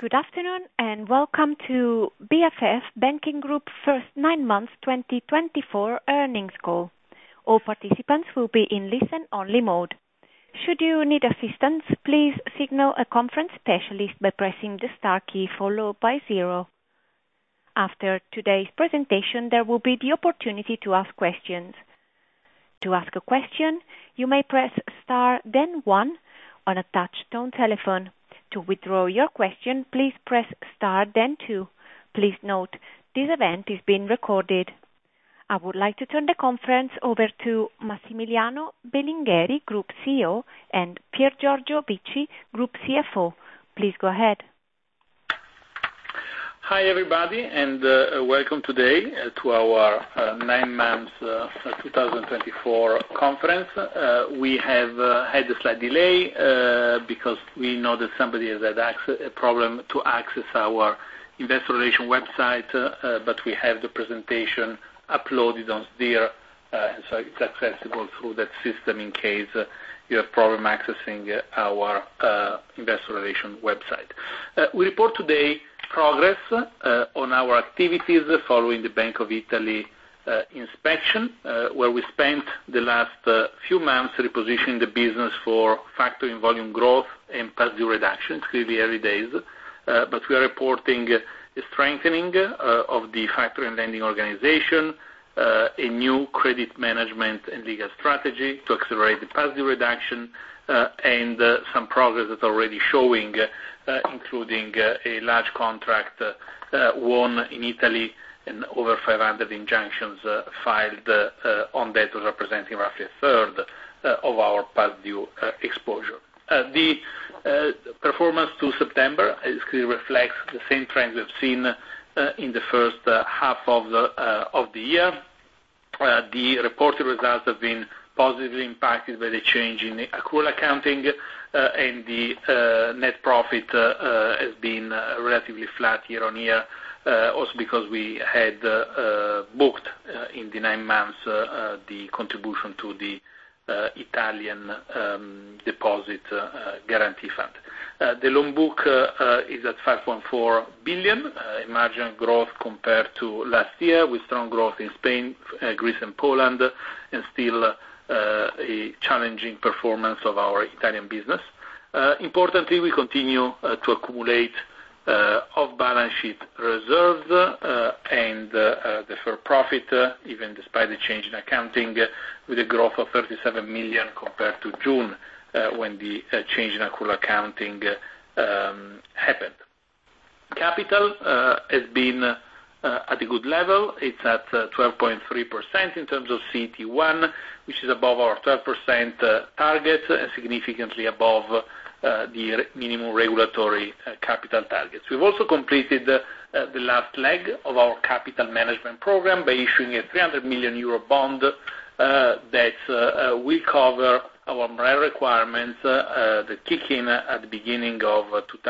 Good afternoon, and welcome to BFF Banking Group first 9 months 2024 earnings call. All participants will be in listen-only mode. Should you need assistance, please signal a conference specialist by pressing the star key followed by 0. After today's presentation, there will be the opportunity to ask questions. To ask a question, you may press star then 1 on a touch-tone telephone. To withdraw your question, please press star then 2. Please note, this event is being recorded. I would like to turn the conference over to Massimiliano Belingheri, Group CEO, and Piergiorgio Bicci, Group CFO. Please go ahead. Hi everybody, and welcome today to our 9 months 2024 conference. We have had a slight delay because we know that somebody has had a problem to access our investor relations website, but we have the presentation uploaded on SDIR, and so it's accessible through that system in case you have problem accessing our investor relations website. We report today progress on our activities following the Bank of Italy inspection, where we spent the last few months repositioning the business for factoring volume growth and past due reduction. It's clearly early days, but we are reporting a strengthening of the factoring lending organization, a new credit management and legal strategy to accelerate the past due reduction, and some progress that's already showing, including a large contract won in Italy and over 500 injunctions filed on debtors representing roughly a third of our past due exposure. The performance to September clearly reflects the same trends we've seen in the first half of the year. The reported results have been positively impacted by the change in accrual accounting, and the net profit has been relatively flat year on year, also because we had booked in the 9 months the contribution to the Italian deposit guarantee fund. The loan book is at 5.4 billion, a marginal growth compared to last year, with strong growth in Spain, Greece and Poland, and still a challenging performance of our Italian business. Importantly, we continue to accumulate off-balance sheet reserves and deferred profit, even despite the change in accounting, with a growth of 37 million compared to June, when the change in accrual accounting happened. Capital has been at a good level. It's at 12.3% in terms of CET1, which is above our 12% target and significantly above the minimum regulatory capital targets. We've also completed the last leg of our capital management program by issuing a 300 million euro bond that will cover our MREL requirements that kick in at the beginning of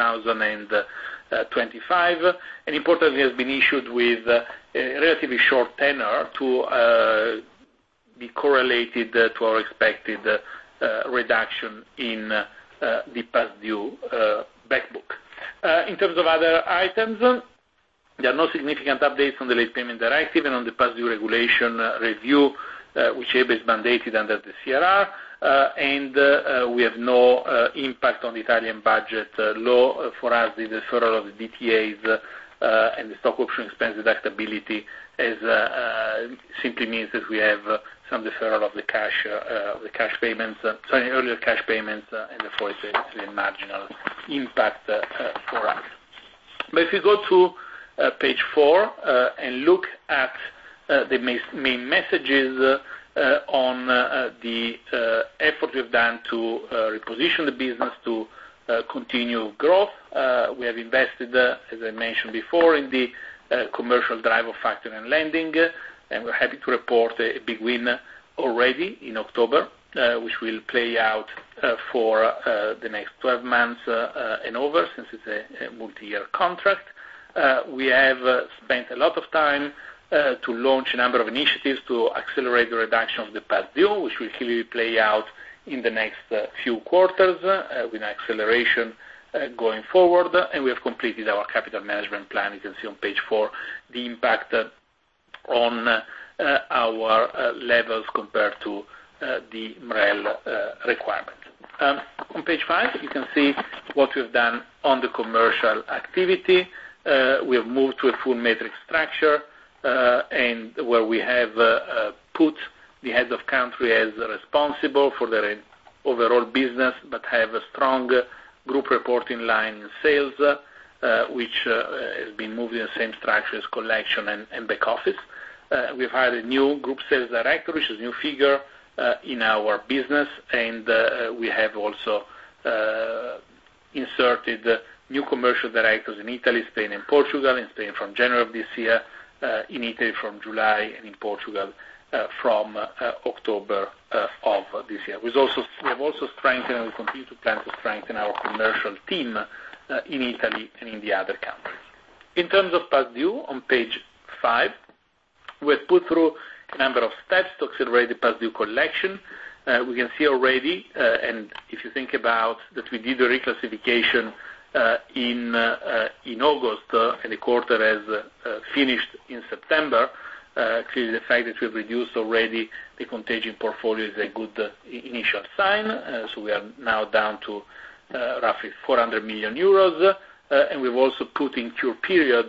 2025, and importantly has been issued with a relatively short tenor to be correlated to our expected reduction in the past due back book. In terms of other items, there are no significant updates on the late payment directive and on the past due regulation review, which EBA is mandated under the CRR, and we have no impact on the Italian budget law. For us, the deferral of the DTAs and the stock option expense deductibility simply means that we have some deferral of the cash payments, earlier cash payments, and therefore it's a marginal impact for us. But if you go to page 4 and look at the main messages on the effort we've done to reposition the business to continue growth, we have invested, as I mentioned before, in the commercial drive of factoring and lending, and we're happy to report a big win already in October, which will play out for the next 12 months and over, since it's a multi-year contract. We have spent a lot of time to launch a number of initiatives to accelerate the reduction of the past due, which will clearly play out in the next few quarters with an acceleration going forward, and we have completed our capital management plan. You can see on page 4 the impact on our levels compared to the MREL requirement. On page 5, you can see what we've done on the commercial activity. We have moved to a full matrix structure, and where we have put the heads of country as responsible for their overall business, but have a strong group reporting line in sales, which has been moved in the same structure as collection and back office. We've hired a new group sales director, which is a new figure in our business, and we have also inserted new commercial directors in Italy, Spain, and Portugal. In Spain from January of this year, in Italy from July, and in Portugal from October of this year. We have also strengthened, and we continue to plan to strengthen our commercial team in Italy and in the other countries. In terms of past due, on page 5, we have put through a number of steps to accelerate the past due collection. We can see already, and if you think about that we did a reclassification in August, and the quarter has finished in September, clearly the fact that we've reduced already the contagion portfolio is a good initial sign. So we are now down to roughly 400 million euros, and we've also put in cure period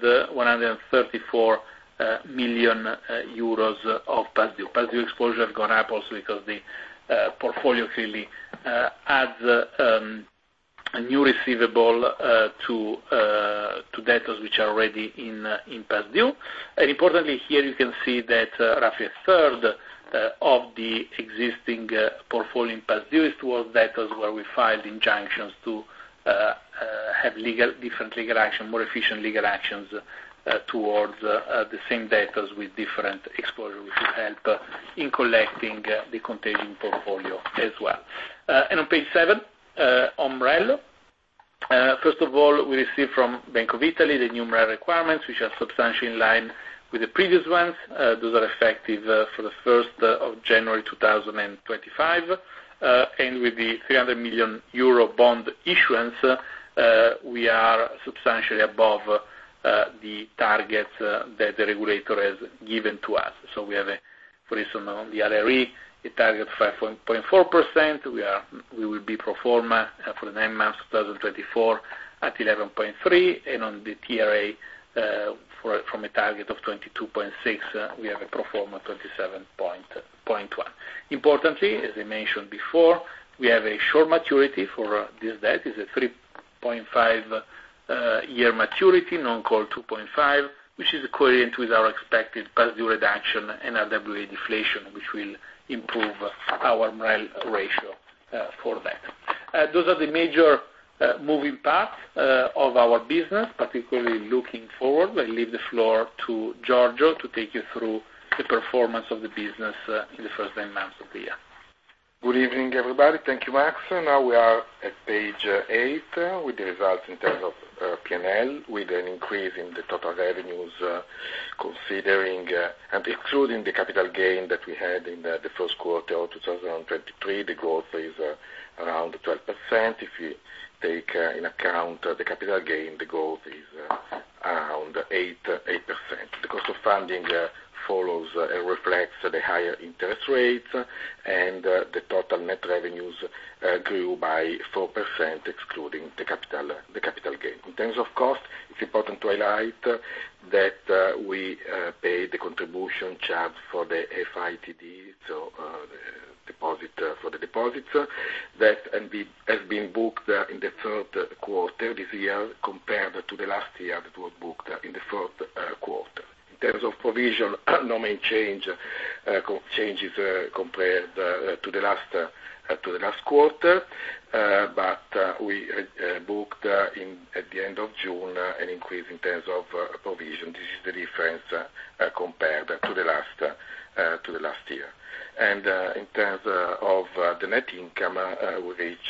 134 million euros of past due. Past due exposure has gone up also because the portfolio clearly adds a new receivable to debtors which are already in past due. And importantly, here you can see that roughly a third of the existing portfolio in past due is towards debtors where we filed injunctions to have different legal action, more efficient legal actions towards the same debtors with different exposure, which will help in collecting the contagion portfolio as well. And on page 7, on MREL, first of all, we received from Bank of Italy the new MREL requirements, which are substantially in line with the previous ones. Those are effective for the 1st of January 2025, and with the 300 million euro bond issuance, we are substantially above the targets that the regulator has given to us. So we have, for instance, on the LRE, a target of 5.4%. We will be pro forma for the 9 months 2024 at 11.3%, and on the TRA, from a target of 22.6%, we have a pro forma 27.1%. Importantly, as I mentioned before, we have a short maturity for this debt. It's a 3.5 year maturity, non-call 2.5, which is equivalent with our expected past due reduction and RWA deflation, which will improve our MREL ratio for that. Those are the major moving parts of our business, particularly looking forward. I leave the floor to Giorgio to take you through the performance of the business in the first 9 months of the year. Good evening, everybody. Thank you, Max. Now we are at page 8 with the results in terms of P&L, with an increase in the total revenues, considering and excluding the capital gain that we had in the first quarter of 2023. The growth is around 12%. If you take in account the capital gain, the growth is around 8%. The cost of funding follows and reflects the higher interest rates, and the total net revenues grew by 4%, excluding the capital gain. In terms of cost, it's important to highlight that we pay the contribution charge for the FITD, so deposit for the deposits, that has been booked in the third quarter this year compared to the last year that was booked in the fourth quarter. In terms of provision, no main changes compared to the last quarter, but we booked at the end of June an increase in terms of provision. This is the difference compared to the last year. And in terms of the net income, we reach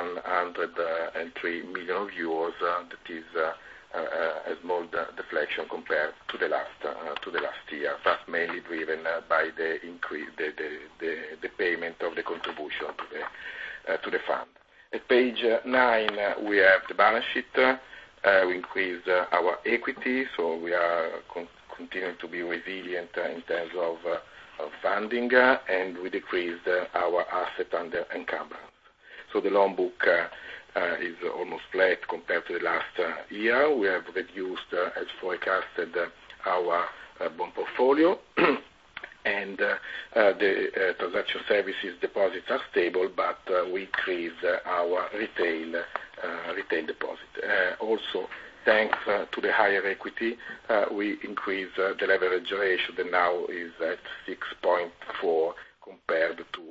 103 million euros. That is a small deflection compared to the last year, but mainly driven by the increase, the payment of the contribution to the fund. At page 9, we have the balance sheet. We increased our equity, so we are continuing to be resilient in terms of funding, and we decreased our asset under encumbrance. So the loan book is almost flat compared to the last year. We have reduced, as forecasted, our bond portfolio, and the transaction services deposits are stable, but we increased our retail deposit. Also, thanks to the higher equity, we increased the leverage ratio that now is at 6.4 compared to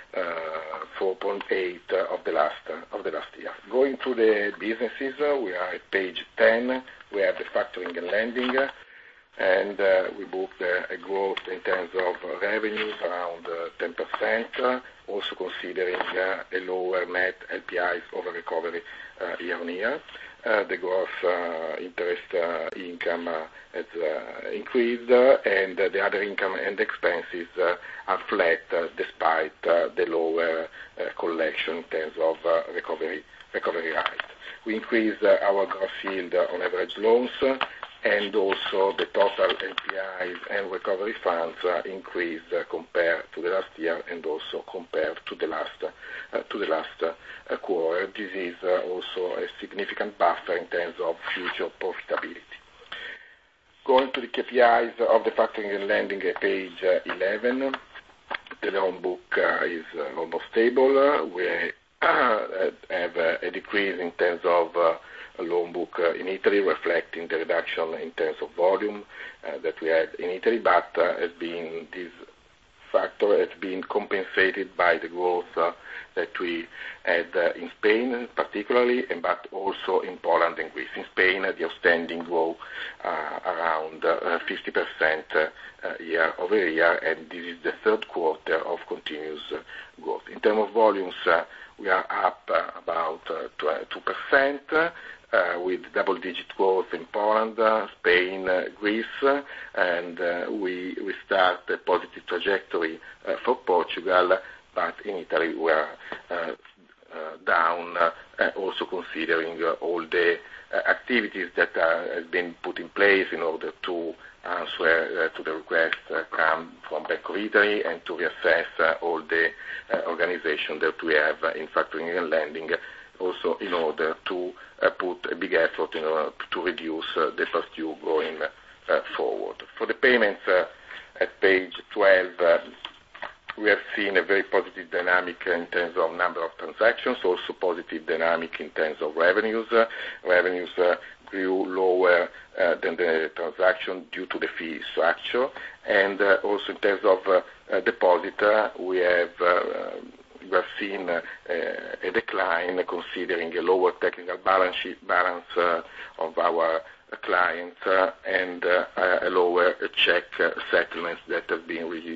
4.8 of the last year. Going through the businesses, we are at page 10. We have the factoring and lending, and we booked a growth in terms of revenues around 10%, also considering a lower net LPIs over recovery year on year. The gross interest income has increased, and the other income and expenses are flat despite the lower collection in terms of recovery rate. We increased our gross yield on average loans, and also the total LPIs and recovery funds increased compared to the last year and also compared to the last quarter. This is also a significant buffer in terms of future profitability. Going to the KPIs of the factoring and lending at page 11, the loan book is almost stable. We have a decrease in terms of loan book in Italy, reflecting the reduction in terms of volume that we had in Italy, but this factor has been compensated by the growth that we had in Spain, particularly, but also in Poland and Greece. In Spain, the outstanding growth around 50% year over year, and this is the third quarter of continuous growth. In terms of volumes, we are up about 2%. With double-digit growth in Poland, Spain, Greece, and we start a positive trajectory for Portugal, but in Italy we are down, also considering all the activities that have been put in place in order to answer to the request come from Bank of Italy and to reassess all the organization that we have in factoring and lending, also in order to put a big effort in order to reduce the past due going forward. For the payments at page 12, we have seen a very positive dynamic in terms of number of transactions, also positive dynamic in terms of revenues. Revenues grew lower than the transaction due to the fee structure, and also in terms of deposit, we have seen a decline considering a lower technical balance of our clients and a lower check settlements that have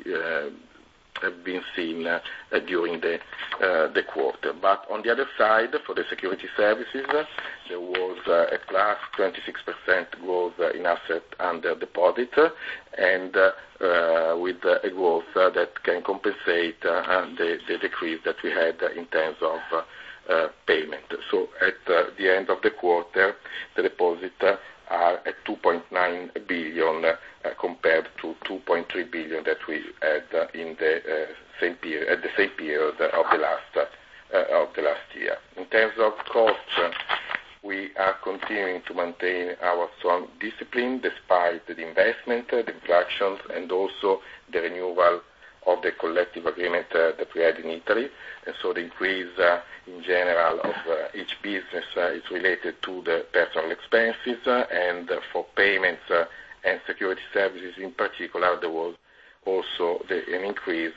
been seen during the quarter. But on the other side, for the security services, there was a plus 26% growth in asset under deposit, and with a growth that can compensate the decrease that we had in terms of payment. So at the end of the quarter, the deposits are at 2.9 billion compared to 2.3 billion that we had in the same period of the last year. In terms of costs, we are continuing to maintain our strong discipline despite the investment, the infractions, and also the renewal of the collective agreement that we had in Italy. And so the increase in general of each business is related to the personal expenses, and for payments and security services in particular, there was also an increase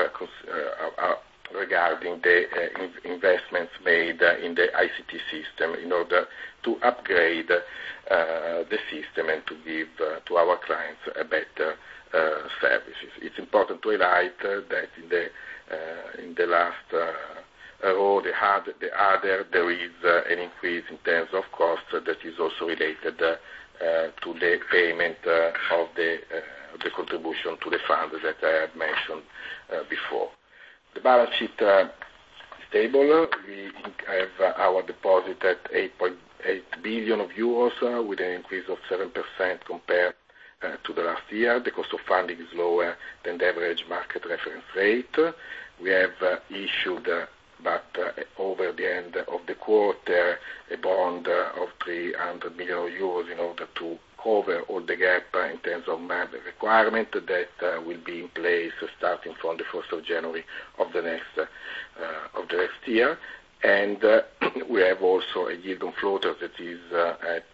regarding the investments made in the ICT system in order to upgrade the system and to give to our clients a better services. It's important to highlight that in the last row, there is an increase in terms of cost that is also related to the payment of the contribution to the fund that I had mentioned before. The balance sheet stable. We have our deposit at 8.8 billion euros with an increase of 7% compared to the last year. The cost of funding is lower than the average market reference rate. We have issued, but over the end of the quarter, a bond of 300 million euros in order to cover all the gap in terms of MREL requirement that will be in place starting from the 1st of January of the next year. And we have also a yield on floaters that is at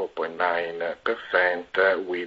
4.9% with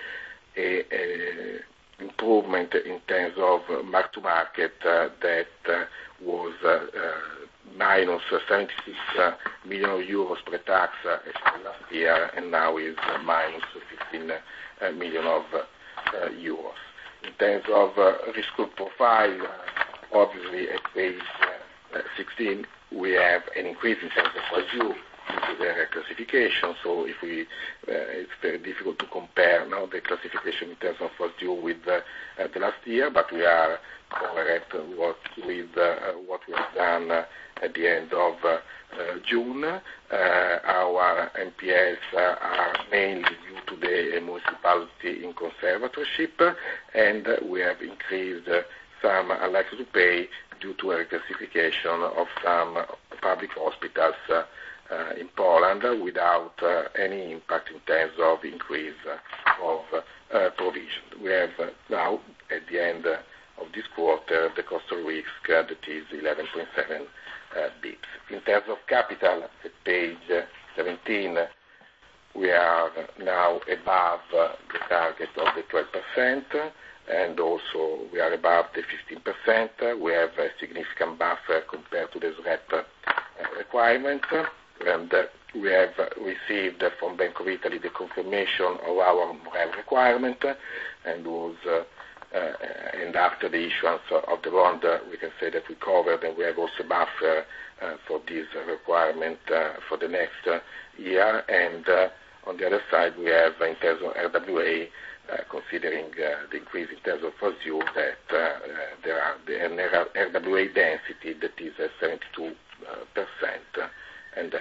a improvement in terms of mark-to-market that was minus 76 million euros pre-tax last year, and now is minus 15 million euros. In terms of risk profile, obviously at page 16, we have an increase in terms of past due due to the reclassification. So it's very difficult to compare now the classification in terms of past due with the last year, but we are correct with what we have done at the end of June. Our NPLs are mainly due to the municipality in conservatorship, and we have increased some unlikely to pay due to a reclassification of some public hospitals in Poland without any impact in terms of increase of provision. We have now, at the end of this quarter, the cost of risk that is 11.7 bps. In terms of capital, at page 17, we are now above the target of the 12%, and also we are above the 15%. We have a significant buffer compared to the SREP requirement, and we have received from Bank of Italy the confirmation of our MREL requirement, and after the issuance of the bond, we can say that we covered, and we have also buffer for this requirement for the next year. And on the other side, we have, in terms of RWA, considering the increase in terms of past due, that there are the RWA density that is at 72%, and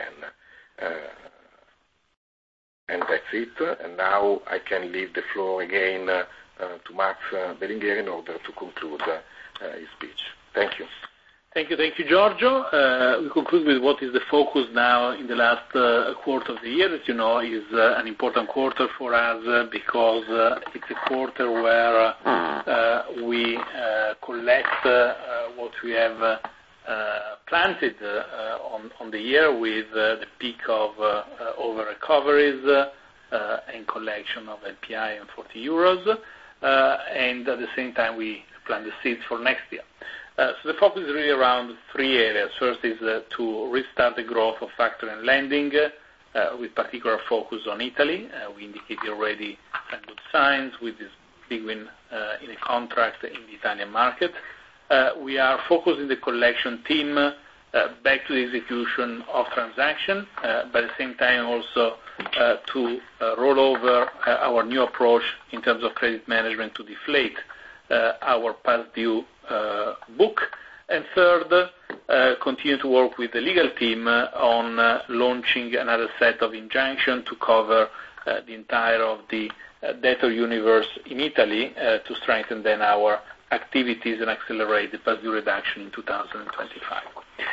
that's it. And now I can leave the floor again to Max Belingheri in order to conclude his speech. Thank you. Thank you, Giorgio. We conclude with what is the focus now in the last quarter of the year. As you know, is an important quarter for us because it's a quarter where we collect what we have planted on the year with the peak of over recoveries and collection of LPI and 40 euros, and at the same time we plant the seeds for next year. So the focus is really around three areas. First is to restart the growth of factoring and lending, with particular focus on Italy. We indicated already some good signs with this big win in a contract in the Italian market. We are focusing the collection team back to the execution of transaction, but at the same time also to roll over our new approach in terms of credit management to deflate our past due book. And third, continue to work with the legal team on launching another set of injunction to cover the entire of the debtor universe in Italy to strengthen then our activities and accelerate the past due reduction in 2025.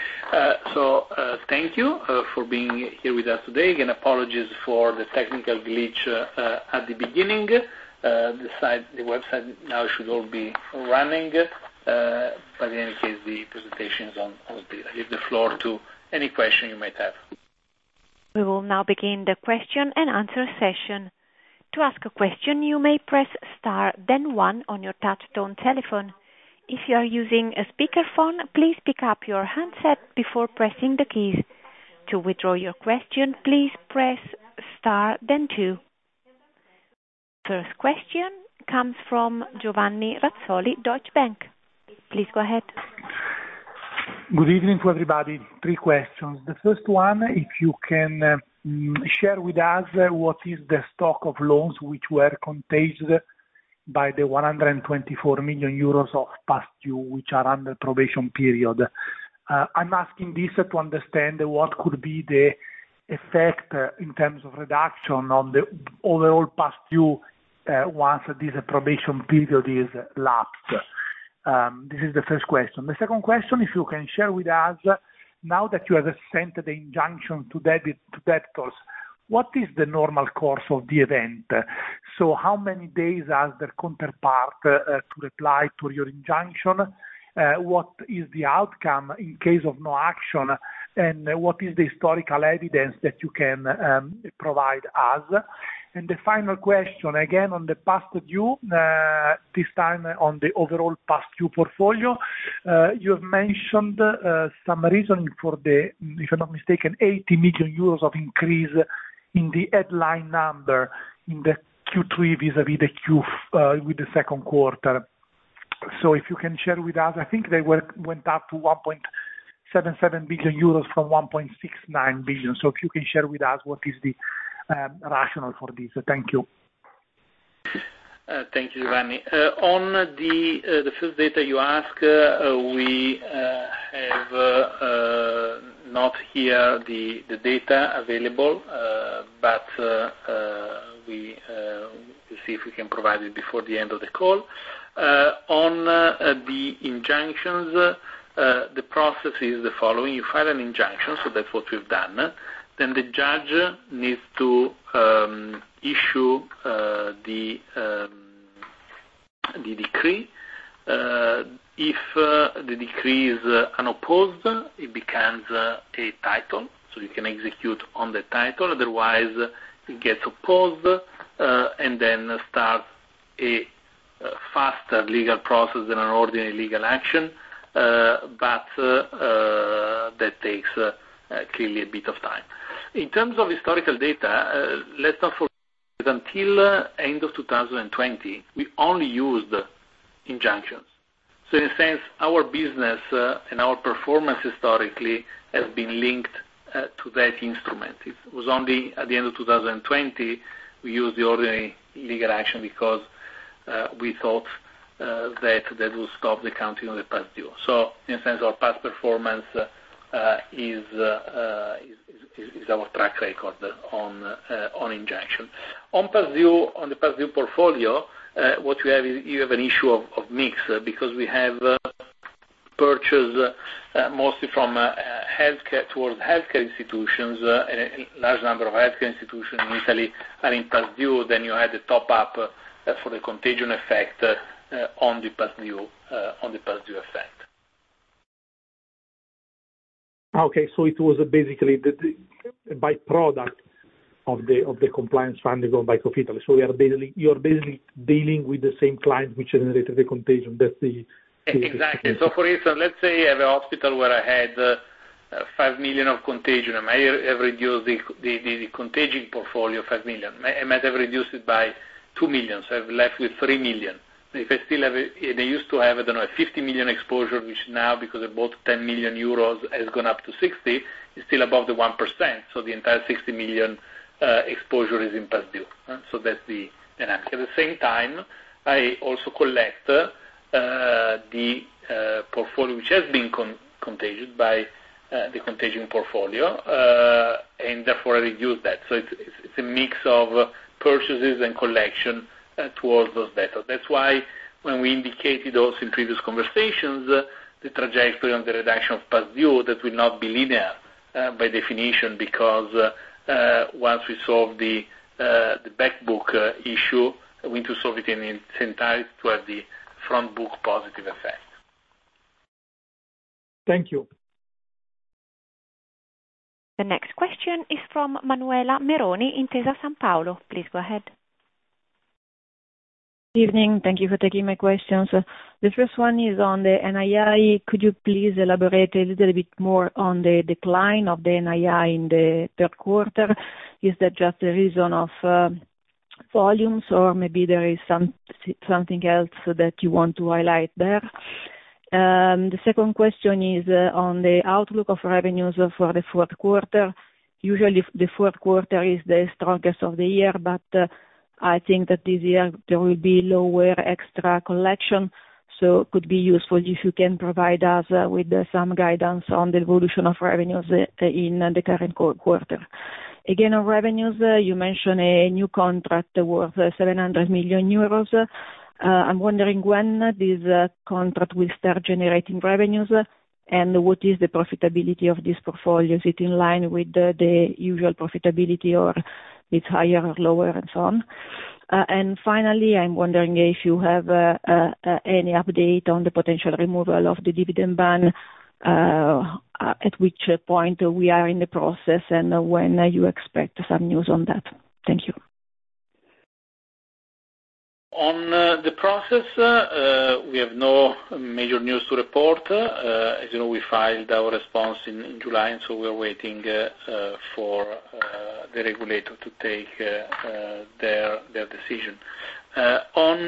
So thank you for being here with us today. Again, apologies for the technical glitch at the beginning. The website now should all be running, but in any case, the presentation is on speed. I leave the floor to any question you might have. We will now begin the question and answer session. To ask a question, you may press star, then 1 on your touch-tone telephone. If you are using a speakerphone, please pick up your handset before pressing the keys. To withdraw your question, please press star, then 2. First question comes from Giovanni Razzoli, Deutsche Bank. Please go ahead. Good evening to everybody. 3 questions. The first one, if you can share with us what is the stock of loans which were contagion by the 124 million euros of past due which are under probation period. I'm asking this to understand what could be the effect in terms of reduction on the overall past due once this probation period is lapsed. This is the first question. The second question, if you can share with us, now that you have sent the injunction to debtors, what is the normal course of the event? So how many days has their counterpart to reply to your injunction? What is the outcome in case of no action? And what is the historical evidence that you can provide us? And the final question, again, on the past due, this time on the overall past due portfolio. You have mentioned some reasoning for the, if I'm not mistaken, 80 million euros of increase in the headline number in the Q3 vis-à-vis the with the second quarter. So if you can share with us, I think they went up to 1.77 billion euros from 1.69 billion. So if you can share with us what is the rationale for this. Thank you. Thank you, Giovanni. On the first data you ask, we have not here the data available, but we will see if we can provide it before the end of the call. On the injunctions, the process is the following. You file an injunction, so that's what we've done. Then the judge needs to issue the decree. If the decree is unopposed, it becomes a title, so you can execute on the title. Otherwise, it gets opposed, and then starts a faster legal process than an ordinary legal action, but that takes clearly a bit of time. In terms of historical data, let's not forget that until end of 2020, we only used injunctions. So in a sense, our business and our performance historically has been linked to that instrument. It was only at the end of 2020 we used the ordinary legal action because we thought that would stop the counting of the past due. So in a sense, our past performance is our track record on injunction. On the past due portfolio, what you have is you have an issue of mix because we have purchase mostly from healthcare towards healthcare institutions, and a large number of healthcare institutions in Italy are in past due. Then you had the top up for the contagion effect on the past due effect. Okay, so it was basically the byproduct of the compliance funding on Bank of Italy. So you're basically dealing with the same client which generated the contagion. That's the exactly. So for instance, let's say I have a hospital where I had 5 million of contagion. I might have reduced the contagion portfolio 5 million. I might have reduced it by 2 million, so I've left with 3 million. If I still have, they used to have, I don't know, a 50 million exposure, which now, because I bought 10 million euros, has gone up to 60, is still above the 1%. So the entire 60 million exposure is in past due. So that's the dynamic. At the same time, I also collect the portfolio which has been contagious by the contagion portfolio, and therefore I reduce that. So it's a mix of purchases and collection towards those debtors. That's why when we indicated also in previous conversations the trajectory on the reduction of past due, that will not be linear by definition, because once we solve the back book issue, we need to solve it in its entirety to have the front book positive effect. Thank you. The next question is from Manuela Meroni, Intesa Sanpaolo. Please go ahead. Good evening. Thank you for taking my questions. The first one is on the NII. Could you please elaborate a little bit more on the decline of the NII in the third quarter? Is that just a reason of volumes, or maybe there is something else that you want to highlight there? The second question is on the outlook of revenues for the fourth quarter. Usually the fourth quarter is the strongest of the year, but I think that this year there will be lower extra collection. So it could be useful if you can provide us with some guidance on the evolution of revenues in the current quarter. Again, on revenues, you mentioned a new contract worth 700 million euros. I'm wondering when this contract will start generating revenues, and what is the profitability of this portfolio? Is it in line with the usual profitability, or it's higher or lower, and so on? And finally, I'm wondering if you have any update on the potential removal of the dividend ban, at which point we are in the process, and when you expect some news on that. Thank you. On the process, we have no major news to report. As you know, we filed our response in July, and so we're waiting for the regulator to take their decision. On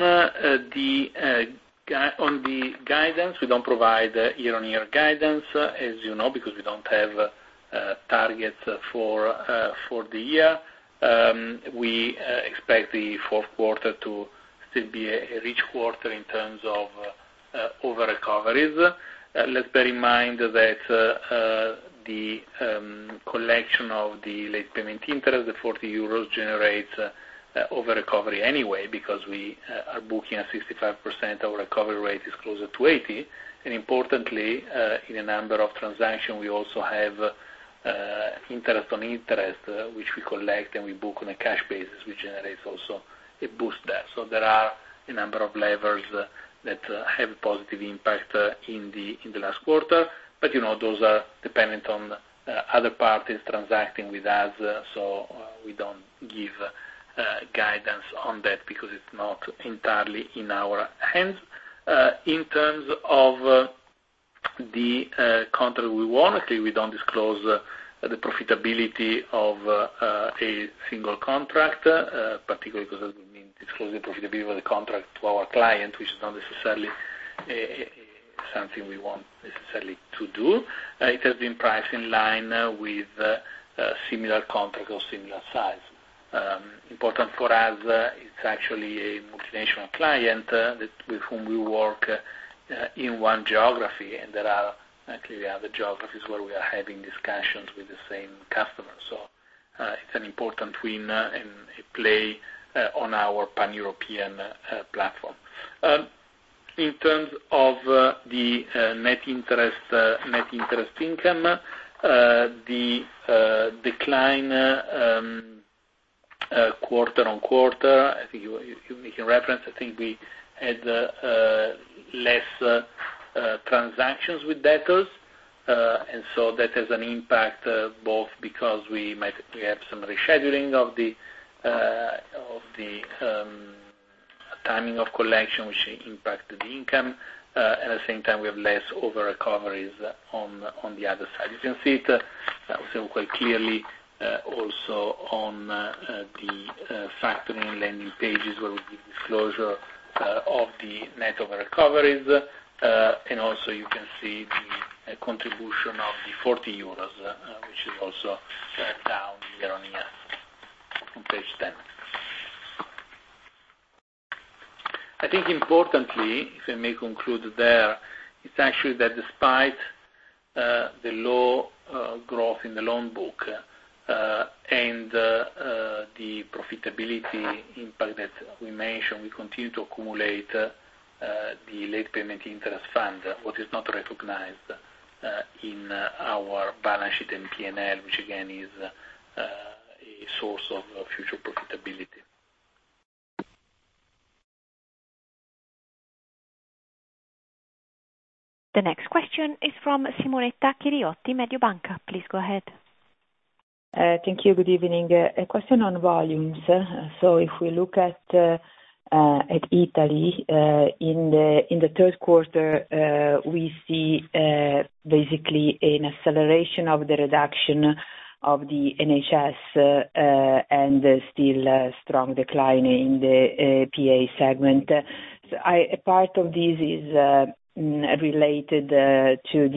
the guidance, we don't provide year-on-year guidance, as you know, because we don't have targets for the year. We expect the fourth quarter to still be a rich quarter in terms of over-recoveries. Let's bear in mind that the collection of the late payment interest, the 40 euros, generates over-recovery anyway, because we are booking at 65%, our recovery rate is closer to 80%. And importantly, in a number of transactions, we also have interest on interest, which we collect and we book on a cash basis, which generates also a boost there. So there are a number of levers that have a positive impact in the last quarter, but you know, those are dependent on other parties transacting with us, so we don't give guidance on that because it's not entirely in our hands. In terms of the contract we won, actually we don't disclose the profitability of a single contract, particularly because it would mean disclosing the profitability of the contract to our client, which is not necessarily something we want necessarily to do. It has been priced in line with similar contracts of similar size. Important for us, it's actually a multinational client with whom we work in one geography, and there are clearly other geographies where we are having discussions with the same customer. So it's an important win and a play on our pan-European platform. In terms of the net interest income, the decline quarter on quarter, I think you're making reference. I think we had less transactions with debtors, and so that has an impact both because we have some rescheduling of the timing of collection, which impacted the income, and at the same time we have less over recoveries on the other side. You can see it also quite clearly also on the factoring and lending pages, where we give disclosure of the net over recoveries, and also you can see the contribution of the 40 euros, which is also down year on year on page 10. I think importantly, if I may conclude there, it's actually that despite the low growth in the loan book and the profitability impact that we mentioned, we continue to accumulate the late payment interest fund, what is not recognized in our balance sheet and P&L, which again is a source of future profitability. The next question is from Simonetta Chiriotti, Mediobanca. Please go ahead. Thank you. Good evening. A question on volumes. So if we look at Italy in the third quarter, we see basically an acceleration of the reduction of the NHS and still a strong decline in the PA segment. So a part of this is related to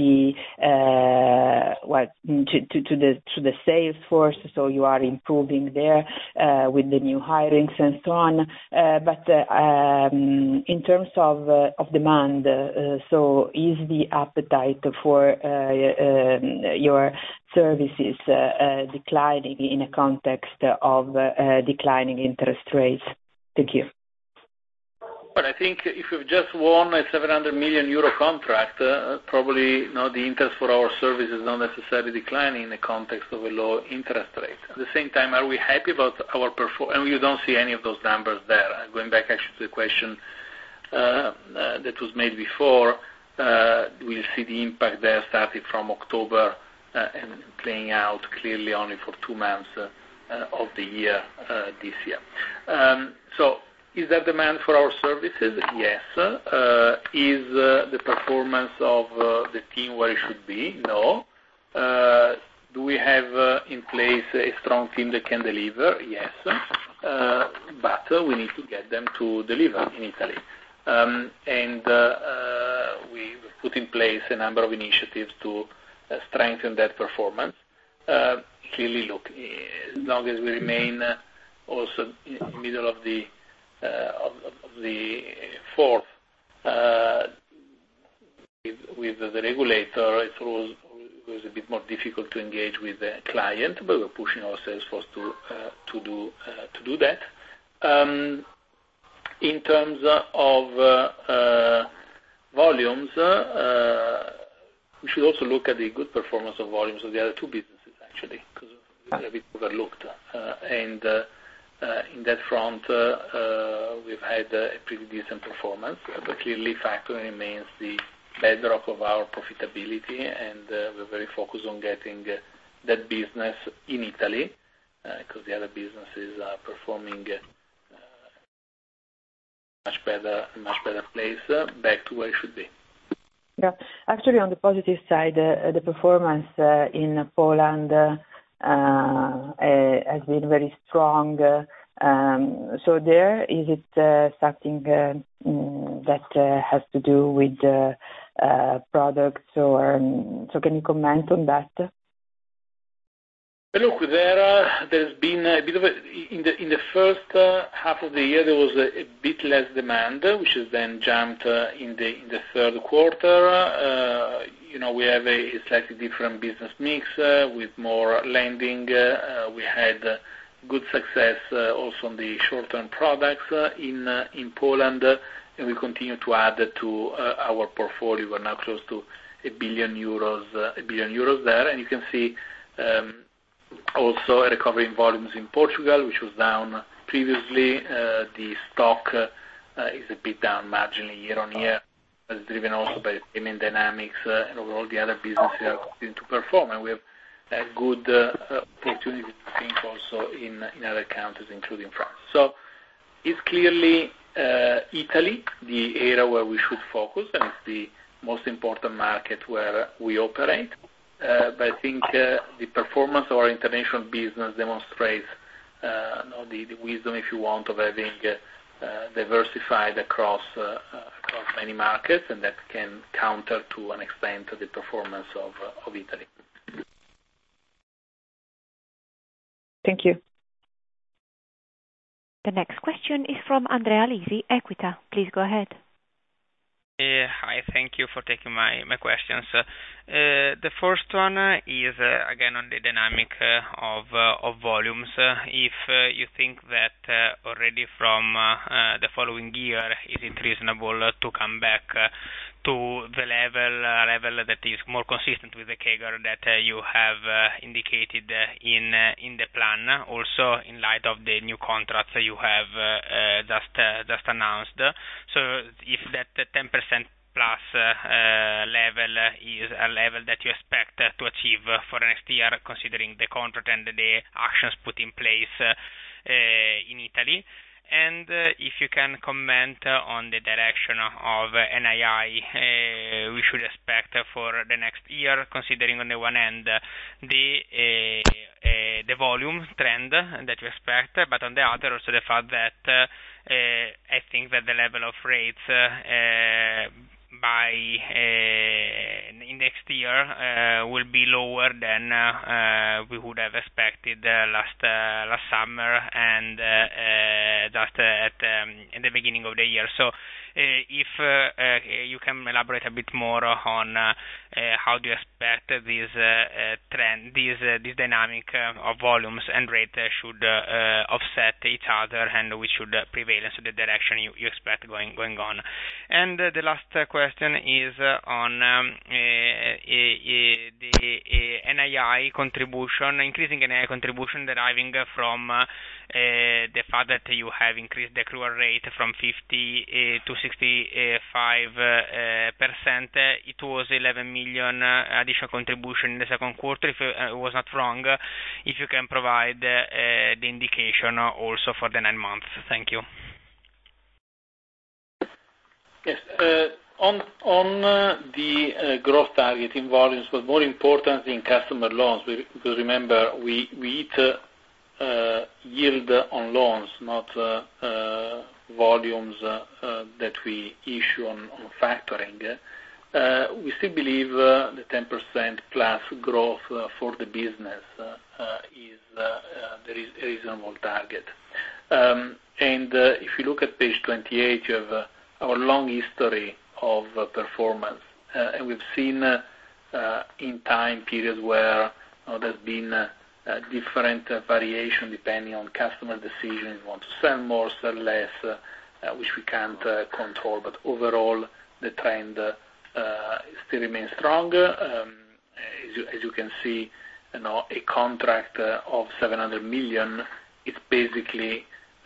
the sales force, so you are improving there with the new hirings and so on. But in terms of demand, so is the appetite for your services declining in a context of declining interest rates? Thank you. But I think if you've just won a 700 million euro contract, probably the interest for our service is not necessarily declining in the context of a low interest rate. At the same time, are we happy about our performance? And you don't see any of those numbers there. Going back actually to the question that was made before, we'll see the impact there starting from October and playing out clearly only for 2 months of the year this year. So is there demand for our services? Yes. Is the performance of the team where it should be? No. Do we have in place a strong team that can deliver? Yes. But we need to get them to deliver in Italy. And we put in place a number of initiatives to strengthen that performance. Clearly, look, as long as we remain also in the middle of the fourth with the regulator, it was a bit more difficult to engage with the client, but we're pushing our sales force to do that. In terms of volumes, we should also look at the good performance of volumes of the other 2 businesses, actually, because they're a bit overlooked. And in that front, we've had a pretty decent performance, but clearly factoring remains the bedrock of our profitability, and we're very focused on getting that business in Italy, because the other businesses are performing much better place, back to where it should be. Yeah, actually, on the positive side, the performance in Poland has been very strong. So there, is it something that has to do with products, or so? Can you comment on that? Look, there's been a bit of in the first half of the year there was a bit less demand, which has then jumped in the third quarter. We have a slightly different business mix with more lending. We had good success also on the short-term products in Poland, and we continue to add to our portfolio. We're now close to €1 billion there, and you can see also a recovery in volumes in Portugal, which was down previously. The stock is a bit down marginally year on year. It's driven also by payment dynamics, and overall the other businesses are continuing to perform, and we have a good opportunity to think also in other countries, including France. So it's clearly Italy, the area where we should focus, and it's the most important market where we operate. But I think the performance of our international business demonstrates the wisdom, if you want, of having diversified across many markets, and that can counter to an extent the performance of Italy. Thank you. The next question is from Andrea Lisi, Equita. Please go ahead. Hi, thank you for taking my questions. The first one is again on the dynamic of volumes. If you think that already from the following year, is it reasonable to come back to the level that is more consistent with the CAGR that you have indicated in the plan, also in light of the new contracts you have just announced. So if that 10% plus level is a level that you expect to achieve for next year, considering the contract and the actions put in place in Italy. And if you can comment on the direction of NII we should expect for the next year, considering on the one hand the volume trend that you expect, but on the other also the fact that I think that the level of rates by in next year will be lower than we would have expected last summer and just at in the beginning of the year. So if you can elaborate a bit more on how do you expect this trend, this dynamic of volumes and rate should offset each other, and which should prevail, and so the direction you expect going on. And the last question is on the NII contribution, increasing NII contribution deriving from the fact that you have increased the accrual rate from 50 to 65%. It was 11 million additional contribution in the second quarter, if I was not wrong. If you can provide the indication also for the 9 months. Thank you. Yes. On the growth target in volumes, but more importantly in customer loans, because remember we eat yield on loans, not volumes that we issue on factoring. We still believe the 10% plus growth for the business is a reasonable target. And if you look at page 28, you have our long history of performance, and we've seen in time periods where there's been different variation depending on customer decisions. You want to sell more, sell less, which we can't control. But overall, the trend still remains strong. As you can see, a contract of 700 million is basically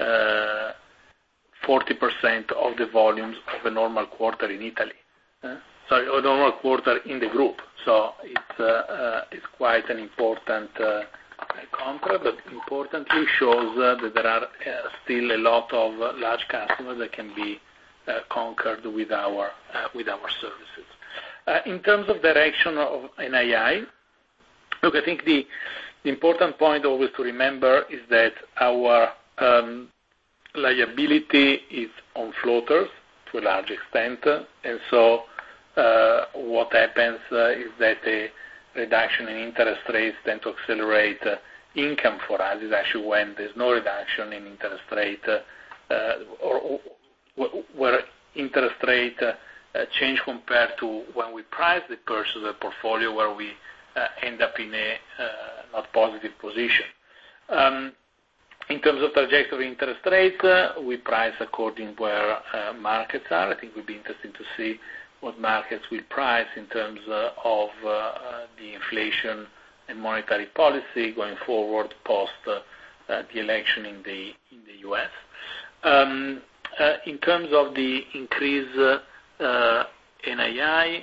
40% of the volumes of a normal quarter in Italy. Sorry, a normal quarter in the group. So it's quite an important contract, but importantly shows that there are still a lot of large customers that can be conquered with our services. In terms of direction of NII, look, I think the important point always to remember is that our liability is on floaters to a large extent, and so what happens is that a reduction in interest rates tend to accelerate income for us. Is actually when there's no reduction in interest rate, or where interest rate change compared to when we price the purchase of the portfolio, where we end up in a not positive position. In terms of trajectory interest rate, we price according where markets are. I think it would be interesting to see what markets will price in terms of the inflation and monetary policy going forward post the election in the U.S. In terms of the increase NII,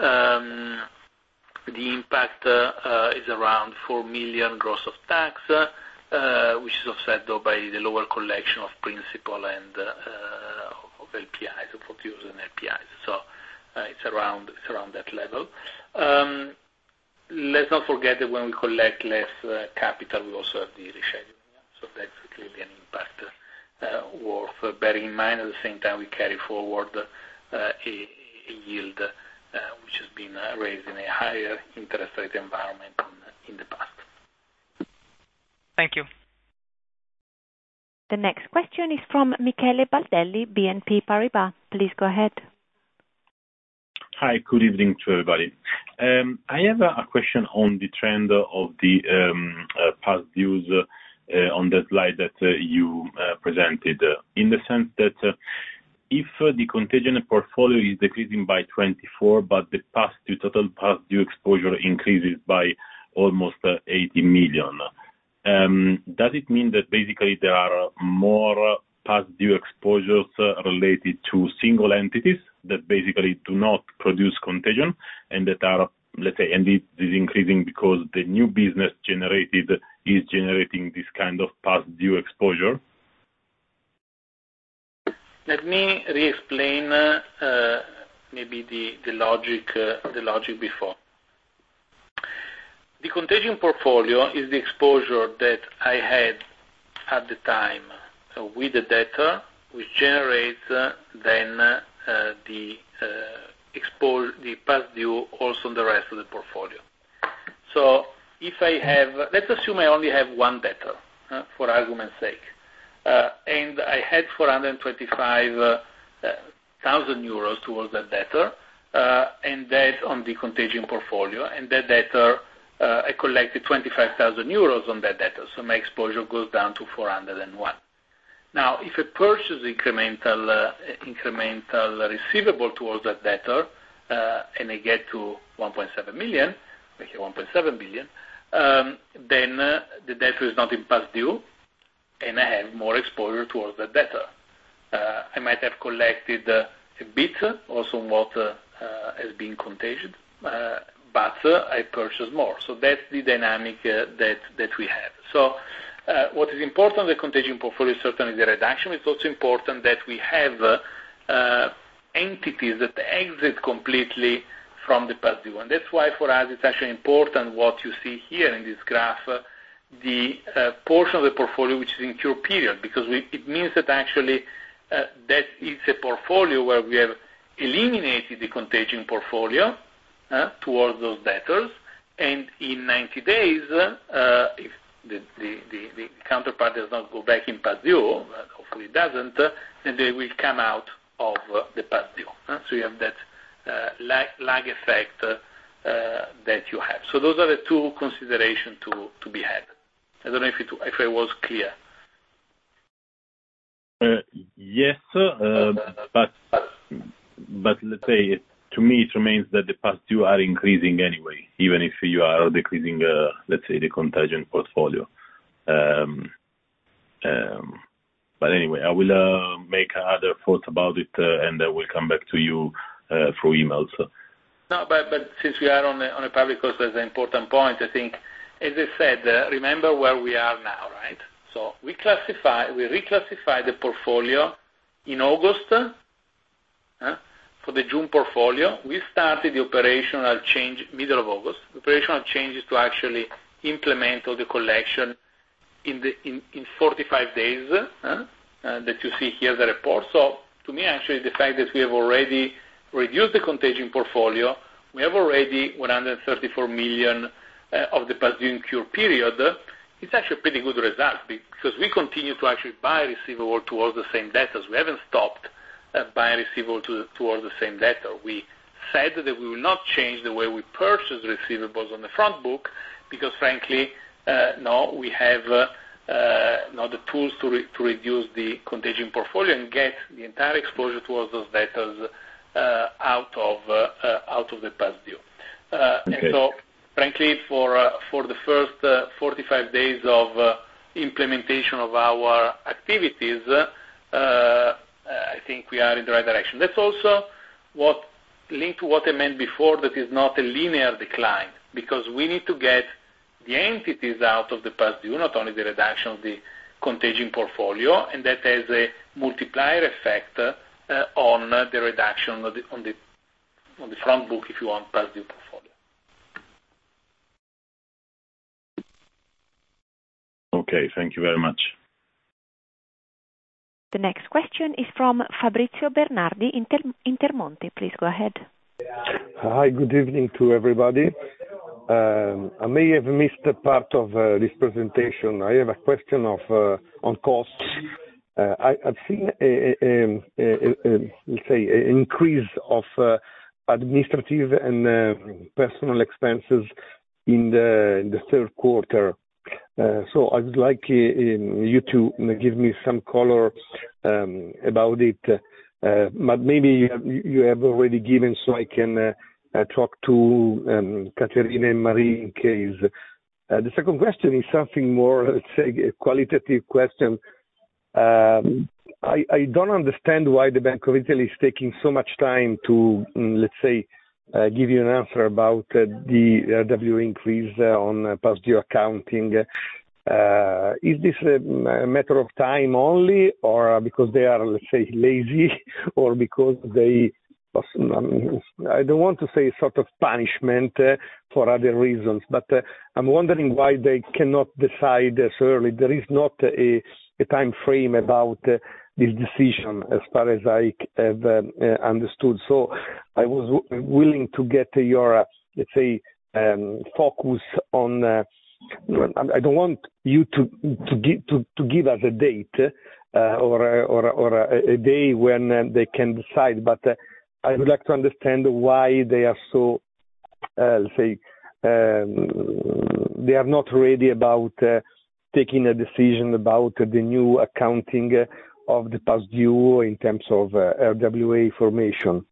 the impact is around 4 million gross of tax, which is offset though by the lower collection of principal and of LPIs, of fortunes and LPIs. So it's around that level. Let's not forget that when we collect less capital, we also have the rescheduling. So that's clearly an impact worth bearing in mind. At the same time, we carry forward a yield which has been raised in a higher interest rate environment in the past. Thank you. The next question is from Michele Baldelli, BNP Paribas. Please go ahead. Hi, good evening to everybody. I have a question on the trend of the past dues on the slide that you presented, in the sense that if the contagion portfolio is decreasing by 24, but the total past due exposure increases by almost 80 million, does it mean that basically there are more past due exposures related to single entities that basically do not produce contagion, and that are, let's say, and it is increasing because the new business generated is generating this kind of past due exposure? Let me re-explain maybe the logic before. The contagion portfolio is the exposure that I had at the time with the debtor, which generates then the the past due also on the rest of the portfolio. So if I have, let's assume I only have one debtor, for argument's sake, and I had 425,000 euros towards that debtor, and that on the contagion portfolio, and that debtor, I collected 25,000 euros on that debtor, so my exposure goes down to 401. Now, if I purchase incremental receivable towards that debtor, and I get to 1.7 million, okay, 1.7 billion, then the debtor is not in past due, and I have more exposure towards that debtor. I might have collected a bit also on what has been contagion, but I purchase more. So that's the dynamic that we have. So what is important in the contagion portfolio is certainly the reduction. It's also important that we have entities that exit completely from the past due. And that's why for us it's actually important what you see here in this graph, the portion of the portfolio which is in cure period, because it means that actually that it's a portfolio where we have eliminated the contagion portfolio towards those debtors, and in 90 days, if the counterpart does not go back in past due, hopefully it doesn't, then they will come out of the past due. So you have that lag effect that you have. So those are the two considerations to be had. I don't know if I was clear. Yes, but let's say to me it remains that the past due are increasing anyway, even if you are decreasing, let's say, the contagion portfolio. But anyway, I will make other thoughts about it, and I will come back to you through emails. No, but since we are on a public course, that's an important point. I think, as I said, remember where we are now, right? So we reclassify the portfolio in August for the June portfolio. We started the operational change middle of August. The operational change is to actually implement all the collection in 45 days that you see here the report. So to me, actually, the fact that we have already reduced the contagion portfolio, we have already 134 million of the past due in cure period. It's actually a pretty good result because we continue to actually buy receivable towards the same debtors. We haven't stopped buying receivable towards the same debtor. We said that we will not change the way we purchase receivables on the front book because, frankly, no, we have now the tools to reduce the contagion portfolio and get the entire exposure towards those debtors out of the past due. Okay. And so, frankly, for the first 45 days of implementation of our activities, I think we are in the right direction. That's also what linked to what I meant before, that is not a linear decline, because we need to get the entities out of the past due, not only the reduction of the contagion portfolio, and that has a multiplier effect on the reduction on the front book, if you want, past due portfolio. Okay, thank you very much. The next question is from Fabrizio Bernardi, Intermonte. Please go ahead. Hi, good evening to everybody. I may have missed a part of this presentation. I have a question on costs. I've seen let's say, an increase of administrative and personal expenses in the third quarter. So I would like you to give me some color about it, but maybe you have already given, so I can talk to Caterina and Marie in case. The second question is something more, let's say, a qualitative question. I don't understand why the Bank of Italy is taking so much time to, let's say, give you an answer about the RWA increase on past due accounting. Is this a matter of time only, or because they are, let's say, lazy, or because they, I don't want to say sort of punishment for other reasons, but I'm wondering why they cannot decide so early. There is not a a time frame about this decision, as far as I have understood. So I was willing to get your, let's say, focus on. I don't want you to give us a date or a day when they can decide, but I would like to understand why they are so, let's say, they are not ready about taking a decision about the new accounting of the past due in terms of RWA formation.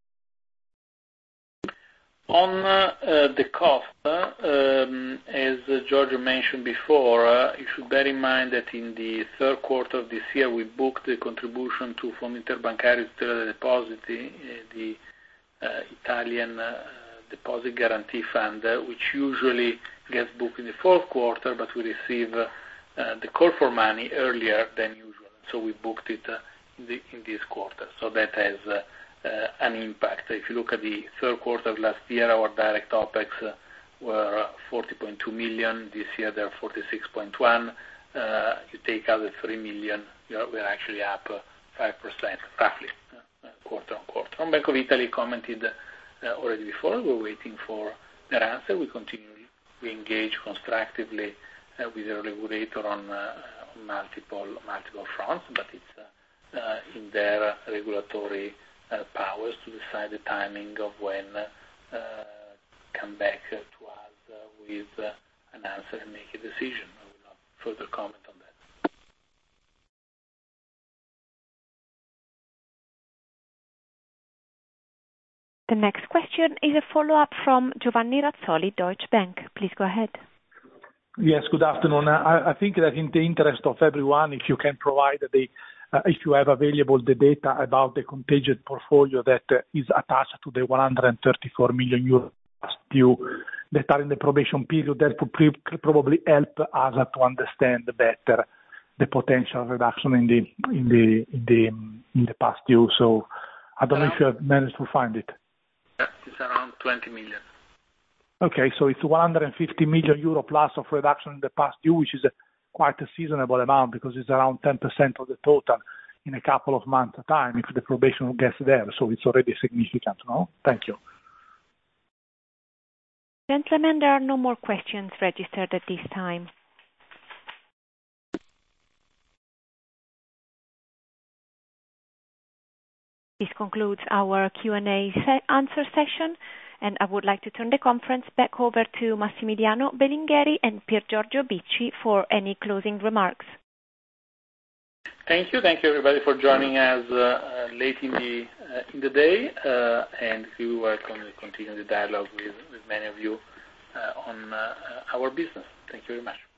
On the cost, as Giorgio mentioned before, you should bear in mind that in the third quarter of this year we booked the contribution to Fondo Interbancario Tutela dei Depositi, the Italian Deposit Guarantee Fund, which usually gets booked in the fourth quarter, but we receive the call for money earlier than usual, so we booked it in this quarter. So that has an impact. If you look at the third quarter of last year, our direct OPEX were 40.2 million. This year they're 46.1. You take out the 3 million, we're actually up 5%, roughly, quarter on quarter. On Bank of Italy commented already before. We're waiting for their answer. We engage constructively with the regulator on multiple fronts, but it's in their regulatory powers to decide the timing of when come back to us with an answer and make a decision. I will not further comment on that. The next question is a follow-up from Giovanni Razzoli, Deutsche Bank. Please go ahead. Yes, good afternoon. I think that in the interest of everyone, if you can provide if you have available the data about the contagion portfolio that is attached to the 134 million euros past due that are in the probation period, that would probably help us to understand better the potential reduction in the past due. So I don't know if you have managed to find it. Yeah, it's around 20 million. Okay, so it's 150 million euro plus of reduction in the past due, which is quite a seasonable amount because it's around 10% of the total in a couple of months' time if the probation gets there. So it's already significant, no? Thank you. Gentlemen, there are no more questions registered at this time. This concludes our Q&A answer session, and I would like to turn the conference back over to Massimiliano Belingheri and Piergiorgio Bicci for any closing remarks. Thank you everybody for joining us late in the day, and we welcome to continue the dialogue with many of you on our business. Thank you very much.